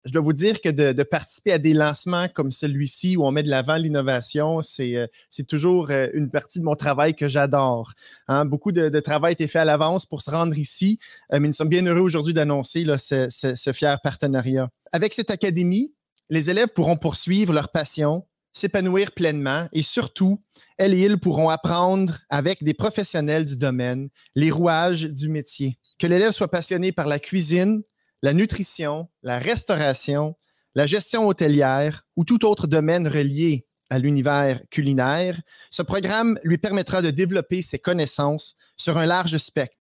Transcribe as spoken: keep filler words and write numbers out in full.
je dois vous dire que de, de participer à des lancements comme celui-ci où on met de l'avant l'innovation, c'est, euh, c'est toujours euh, une partie de mon travail que j'adore. Hein? Beaucoup de, de travail a été fait à l'avance pour se rendre ici, euh, mais nous sommes bien heureux aujourd'hui d'annoncer là, ce, ce, ce fier partenariat. Avec cette académie, les élèves pourront poursuivre leur passion, s'épanouir pleinement et surtout, elles et ils pourront apprendre avec des professionnels du domaine les rouages du métier. Que l'élève soit passionné par la cuisine, la nutrition, la restauration, la gestion hôtelière ou tout autre domaine relié à l'univers culinaire, ce programme lui permettra de développer ses connaissances sur un large spectre.